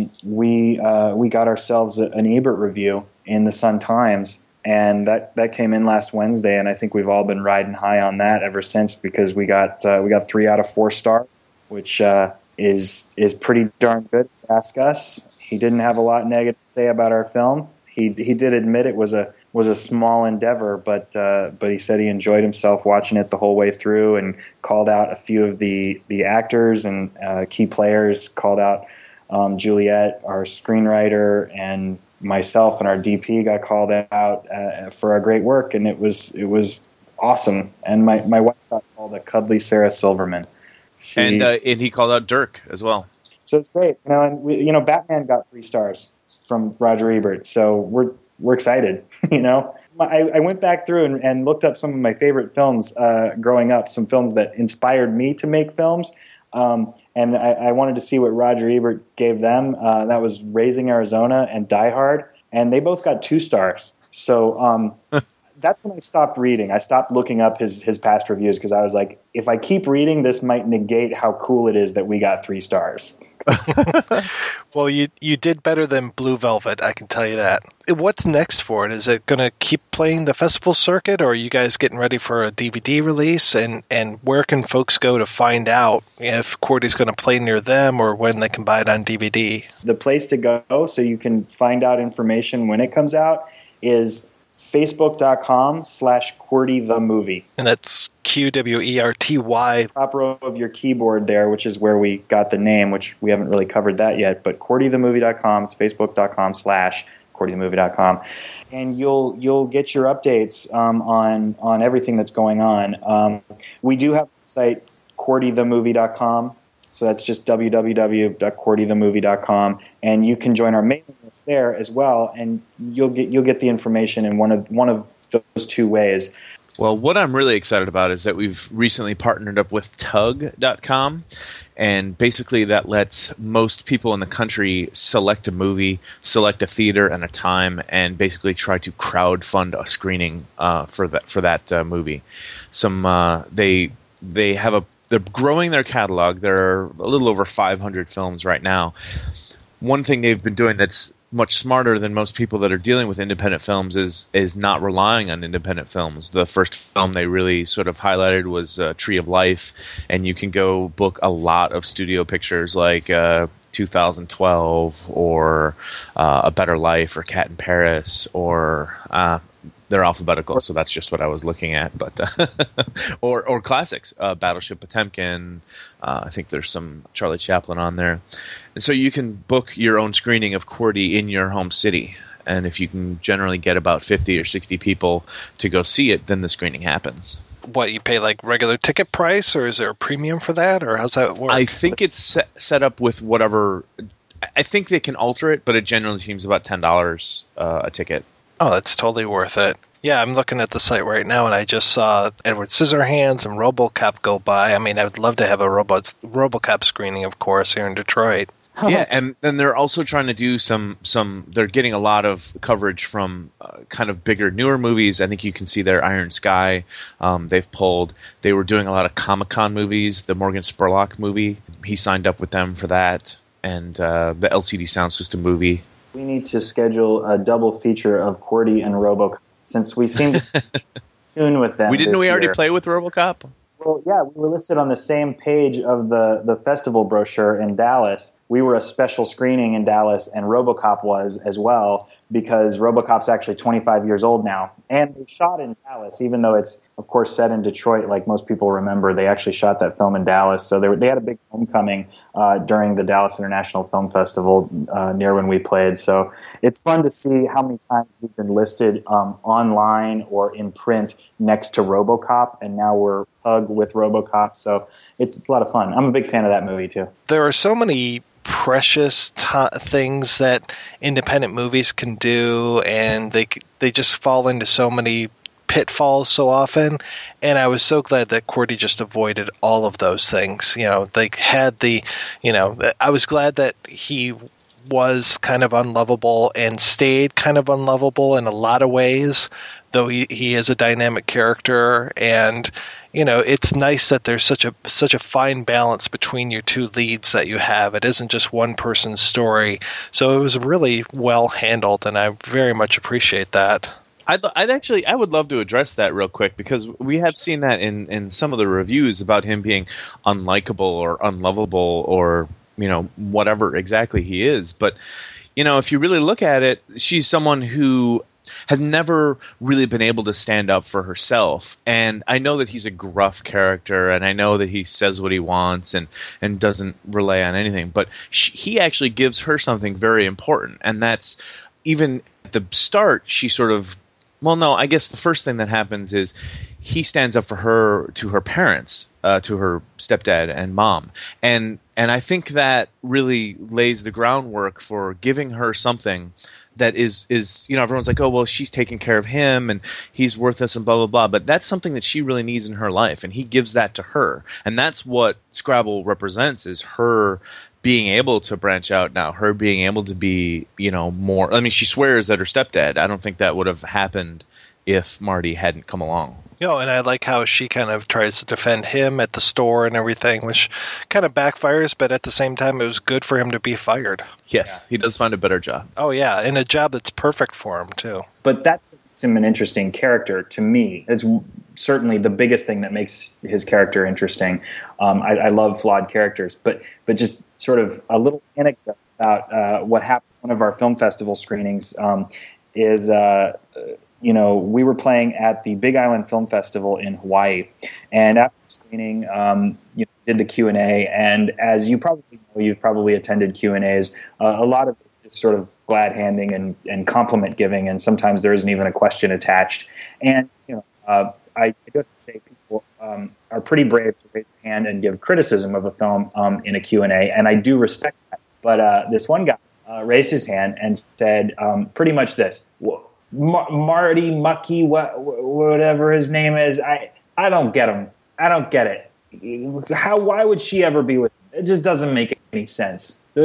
we got ourselves an Ebert review in the Sun-Times, and that came in last Wednesday, and I think we've all been riding high on that ever since because we got 3 out of 4 stars, which is pretty darn good if you ask us. He didn't have a lot negative to say about our film. He did admit it was a small endeavor, but he said he enjoyed himself watching it the whole way through and called out a few of the actors and key players, called out Juliet, our screenwriter, and myself and our DP got called out for our great work, and it was awesome. And my wife got called a cuddly Sarah Silverman. And he called out Dirk as well. So it's great. And Batman got 3 stars from Roger Ebert, so we're excited. I went back through and looked up some of my favorite films growing up, some films that inspired me to make films. And I wanted to see what Roger Ebert gave them. That was Raising Arizona and Die Hard, and they both got 2 stars. So that's when I stopped reading. I stopped looking up his past reviews because I was like, if I keep reading, this might negate how cool it is that we got 3 stars. Well, you did better than Blue Velvet, I can tell you that. What's next for it? Is it going to keep playing the festival circuit, or are you guys getting ready for a DVD release? And where can folks go to find out if QWERTY's going to play near them or when they can buy it on DVD? The place to go so you can find out information when it comes out is Facebook.com/QWERTY the movie. And that's QWERTY. Top row of your keyboard there, which is where we got the name, which we haven't really covered that yet. But QWERTYthemovie.com. It's Facebook.com/QWERTYthemovie.com. And you'll get your updates on everything that's going on. We do have a site, QWERTYthemovie.com. So that's just www.QWERTYthemovie.com, and you can join our mailing list there as well, and you'll get the information in one of those two ways. Well, what I'm really excited about is that we've recently partnered up with Tug.com, and basically that lets most people in the country select a movie, select a theater and a time, and basically try to crowdfund a screening for that movie. They're growing their catalog. There are a little over 500 films right now. One thing they've been doing that's much smarter than most people that are dealing with independent films is not relying on independent films. The first film they really sort of highlighted was Tree of Life, and you can go book a lot of studio pictures like 2012 or A Better Life or Cat in Paris or... they're alphabetical, so that's just what I was looking at. But or classics, Battleship Potemkin. I think there's some Charlie Chaplin on there. And so you can book your own screening of QWERTY in your home city. And if you can generally get about 50 or 60 people to go see it, then the screening happens. What, you pay like regular ticket price, or is there a premium for that, or how's that work? I think it's set up with whatever. I think they can alter it, but it generally seems about $10 a ticket. Oh, that's totally worth it. Yeah, I'm looking at the site right now, and I just saw Edward Scissorhands and RoboCop go by. I mean, I would love to have a RoboCop screening, of course, here in Detroit. Yeah, and then they're also trying to do some. They're getting a lot of coverage from kind of bigger, newer movies. I think you can see their Iron Sky. They've pulled. They were doing a lot of Comic-Con movies. The Morgan Spurlock movie. He signed up with them for that, and the LCD Sound System movie. We need to schedule a double feature of QWERTY and RoboCop, since we seem to tune with them. Didn't we already play with RoboCop? Well, yeah, we were listed on the same page of the festival brochure in Dallas. We were a special screening in Dallas, and RoboCop was as well, because RoboCop's actually 25 years old now. And they shot in Dallas, even though it's, of course, set in Detroit, like most people remember. They actually shot that film in Dallas. So they had a big homecoming during the Dallas International Film Festival near when we played. So it's fun to see how many times we've been listed online or in print next to RoboCop, and now we're Tug with RoboCop. So it's a lot of fun. I'm a big fan of that movie, too. There are so many precious things that independent movies can do, and they just fall into so many pitfalls so often, and I was so glad that QWERTY just avoided all of those things. You know, they had I was glad that he was kind of unlovable and stayed kind of unlovable in a lot of ways, though he is a dynamic character. And it's nice that there's such a fine balance between your two leads that you have. It isn't just one person's story. So it was really well handled, and I very much appreciate that. I would love to address that real quick, because we have seen that in some of the reviews about him being unlikable or unlovable or whatever exactly he is. But if you really look at it, she's someone who has never really been able to stand up for herself. And I know that he's a gruff character, and I know that he says what he wants and doesn't rely on anything. But he actually gives her something very important, and that's even at the start, she sort of... Well, no, I guess the first thing that happens is he stands up for her to her parents, to her stepdad and mom. And I think that really lays the groundwork for giving her something that is everyone's like, oh, well, she's taking care of him and he's worthless and blah, blah, blah. But that's something that she really needs in her life, and he gives that to her. And that's what Scrabble represents, is her being able to branch out now, her being able to be, more... I mean, she swears at her stepdad. I don't think that would have happened if Marty hadn't come along. And I like how she kind of tries to defend him at the store and everything, which kind of backfires, but at the same time, it was good for him to be fired. Yes, He does find a better job. Oh, yeah, and a job that's perfect for him, too. But that makes him an interesting character to me. It's certainly the biggest thing that makes his character interesting. I love flawed characters, but just sort of a little anecdote about what happened at one of our film festival screenings is... we were playing at the Big Island Film Festival in Hawaii, and after screening, did the Q&A, and as you probably know, you've probably attended Q&As, a lot of it's just sort of glad handing and compliment giving, and sometimes there isn't even a question attached. And I do have to say, people are pretty brave to raise their hand and give criticism of a film in a Q&A, and I do respect that. But this one guy raised his hand and said pretty much this: Marty Mucky, whatever his name is, I don't get him. I don't get it. Why would she ever be with him? It just doesn't make any sense. I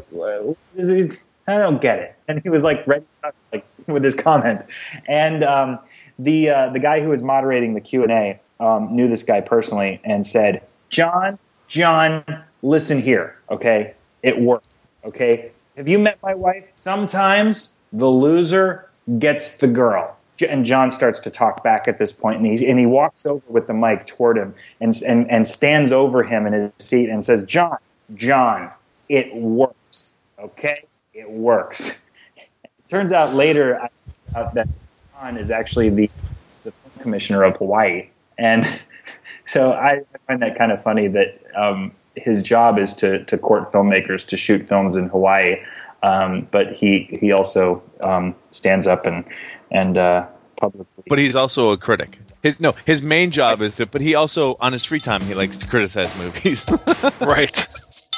don't get it. And he was like ready with his comment. And the guy who was moderating the Q&A knew this guy personally and said, John, listen here, okay? It works, okay? Have you met my wife? Sometimes the loser gets the girl. And John starts to talk back at this point, and he walks over with the mic toward him and stands over him in his seat and says, John, it works, okay? It works. It turns out later that John is actually the film commissioner of Hawaii. And so I find that kind of funny that his job is to court filmmakers to shoot films in Hawaii, but he also stands up and publicly. But he's also a critic. His main job is but he also, on his free time, he likes to criticize movies. Right.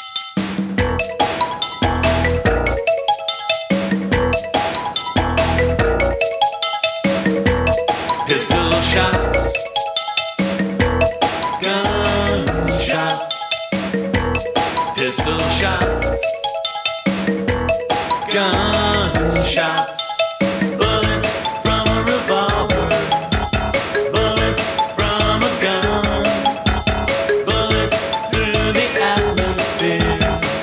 Pistol shots, gun shots, pistol shots, gun shots, bullets from a revolver, bullets from a gun, bullets through the atmosphere.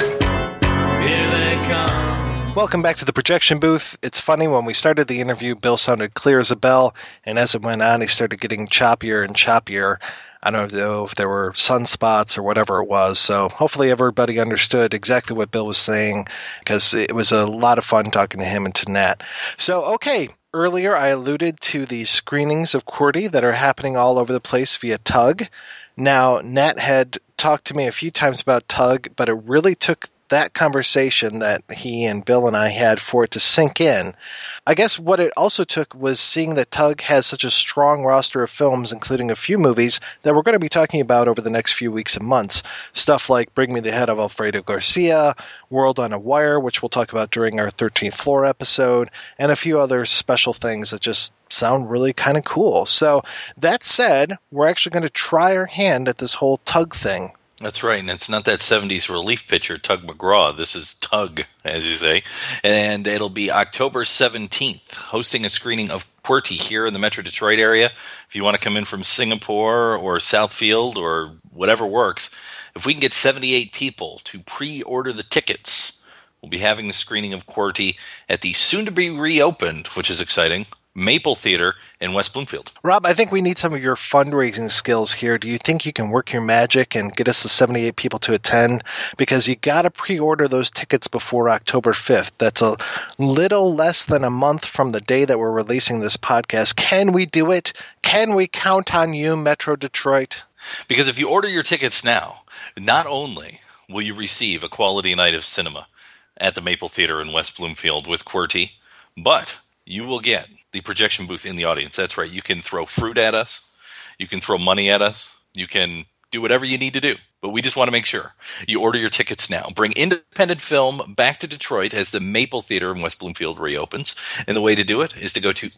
Here they come. Welcome back to the projection booth. It's funny, when we started the interview, Bill sounded clear as a bell, and as it went on, he started getting choppier and choppier. I don't know if there were sunspots or whatever it was, so hopefully everybody understood exactly what Bill was saying, because it was a lot of fun talking to him and to Nat. So, okay, earlier I alluded to the screenings of QWERTY that are happening all over the place via Tug. Now, Nat had talked to me a few times about Tug, but it really took that conversation that he and Bill and I had for it to sink in. I guess what it also took was seeing that Tug has such a strong roster of films, including a few movies that we're going to be talking about over the next few weeks and months. Stuff like Bring Me the Head of Alfredo Garcia, World on a Wire, which we'll talk about during our 13th Floor episode, and a few other special things that just sound really kind of cool. So that said, we're actually going to try our hand at this whole Tug thing. That's right, and it's not that 70s relief pitcher, Tug McGraw. This is Tug, as you say. And it'll be October 17th, hosting a screening of QWERTY here in the Metro Detroit area. If you want to come in from Singapore or Southfield or whatever works, if we can get 78 people to pre-order the tickets, we'll be having the screening of QWERTY at the soon-to-be-reopened, which is exciting, Maple Theater in West Bloomfield. Rob, I think we need some of your fundraising skills here. Do you think you can work your magic and get us the 78 people to attend? Because you got to pre-order those tickets before October 5th. That's a little less than a month from the day that we're releasing this podcast. Can we do it? Can we count on you, Metro Detroit? Because if you order your tickets now, not only will you receive a quality night of cinema at the Maple Theater in West Bloomfield with QWERTY, but you will get the projection booth in the audience. That's right. You can throw fruit at us. You can throw money at us. You can do whatever you need to do. But we just want to make sure you order your tickets now. Bring independent film back to Detroit as the Maple Theater in West Bloomfield reopens. And the way to do it is to go to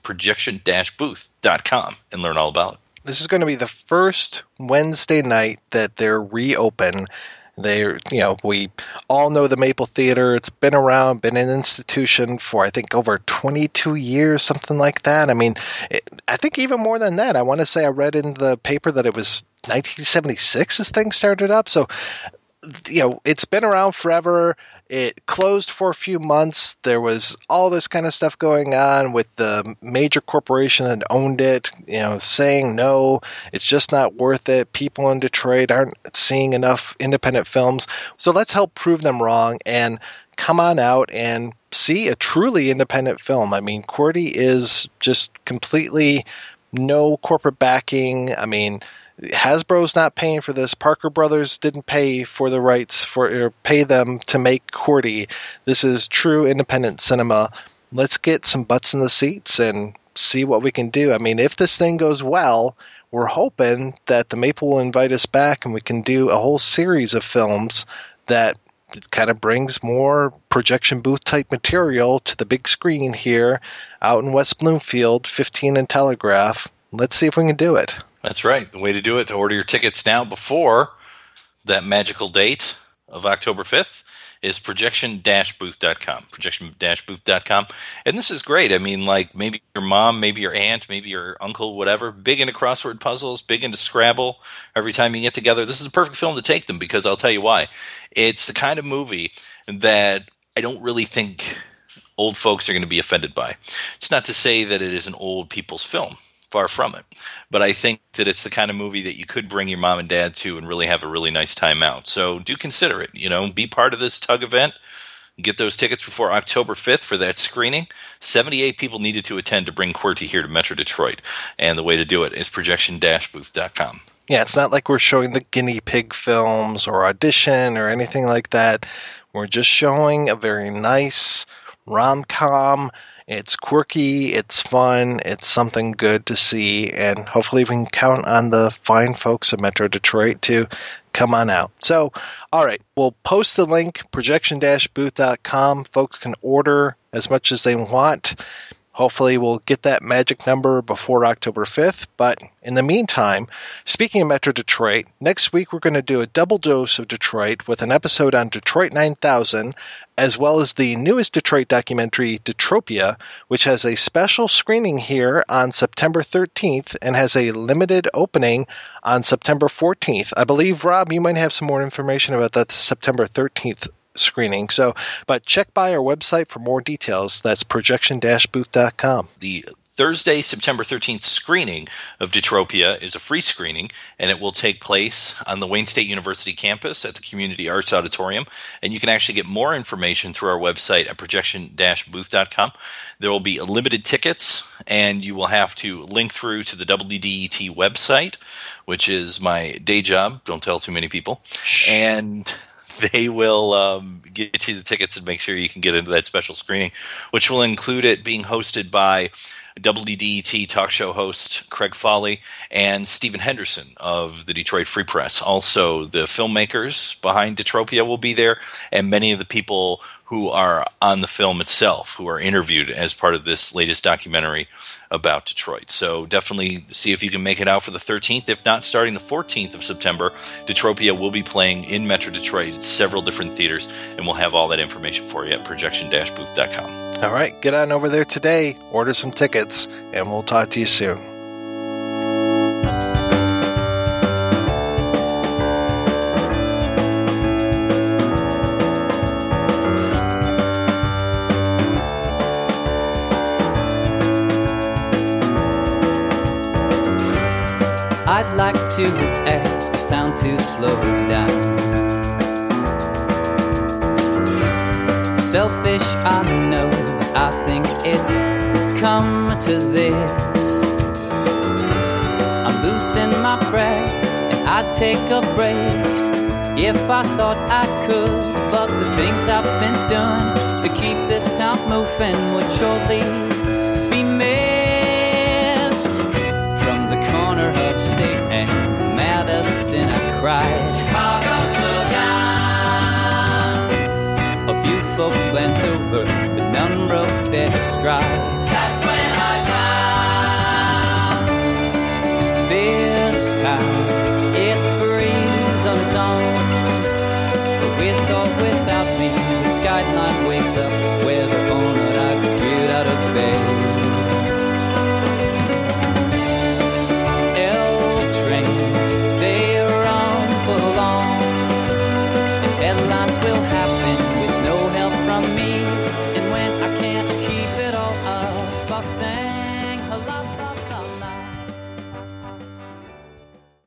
projection-booth.com and learn all about it. This is going to be the first Wednesday night that they're reopen. We all know the Maple Theater. It's been around, been an institution for, I think, over 22 years, something like that. I mean, I think even more than that. I want to say I read in the paper that it was 1976 this thing started up. So, it's been around forever. It closed for a few months. There was all this kind of stuff going on with the major corporation that owned it, saying, no, it's just not worth it. People in Detroit aren't seeing enough independent films. So let's help prove them wrong and come on out and see a truly independent film. I mean, QWERTY is just completely no corporate backing. I mean, Hasbro's not paying for this. Parker Brothers didn't pay for the rights or pay them to make QWERTY. This is true independent cinema. Let's get some butts in the seats and see what we can do. I mean, if this thing goes well, we're hoping that the Maple will invite us back and we can do a whole series of films that kind of brings more projection booth type material to the big screen here out in West Bloomfield, 15 and Telegraph. Let's see if we can do it. That's right. The way to do it, to order your tickets now before that magical date of October 5th, is projection-booth.com. Projection-booth.com. And this is great. I mean, like, maybe your mom, maybe your aunt, maybe your uncle, whatever, big into crossword puzzles, big into Scrabble. Every time you get together, this is a perfect film to take them, because I'll tell you why. It's the kind of movie that I don't really think old folks are going to be offended by. It's not to say that it is an old people's film. Far from it. But I think that it's the kind of movie that you could bring your mom and dad to and really have a really nice time out. So do consider it. You know, be part of this Tug event. Get those tickets before October 5th for that screening. 78 people needed to attend to bring QWERTY here to Metro Detroit. And the way to do it is projection-booth.com. Yeah, it's not like we're showing the guinea pig films or Audition or anything like that. We're just showing a very nice rom-com. It's quirky, it's fun, it's something good to see, and hopefully we can count on the fine folks of Metro Detroit to come on out. So, all right, we'll post the link, projection-booth.com. Folks can order as much as they want. Hopefully we'll get that magic number before October 5th. But in the meantime, speaking of Metro Detroit, next week we're going to do a double dose of Detroit with an episode on Detroit 9000, as well as the newest Detroit documentary, Detropia, which has a special screening here on September 13th and has a limited opening on September 14th. I believe, Rob, you might have some more information about that September 13th screening. So, but check by our website for more details. That's projection-booth.com. The Thursday, September 13th screening of Detropia is a free screening, and it will take place on the Wayne State University campus at the Community Arts Auditorium. And you can actually get more information through our website at projection-booth.com. There will be limited tickets, and you will have to link through to the WDET website, which is my day job. Don't tell too many people. And they will get you the tickets and make sure you can get into that special screening, which will include it being hosted by WDET talk show host Craig Foley and Stephen Henderson of the Detroit Free Press. Also, the filmmakers behind Detropia will be there, and many of the people who are on the film itself, who are interviewed as part of this latest documentary about Detroit. So definitely see if you can make it out for the 13th. If not, starting the 14th of September, Detropia will be playing in Metro Detroit at several different theaters, and we'll have all that information for you at projection-booth.com. All right, get on over there today, order some tickets, and we'll talk to you soon. I'd like to ask this town to slow down. Selfish, I know, but I think it's come to this. I'm losing my breath, and I'd take a break if I thought I could. But the things I've been doing to keep this town moving would surely be missed. From the corner of State and Madison, I cried, Chicago, slow down. A few folks glanced over, but none broke their stride. That's when I found this town, it breathes on its own. With or without me, the skyline wakes up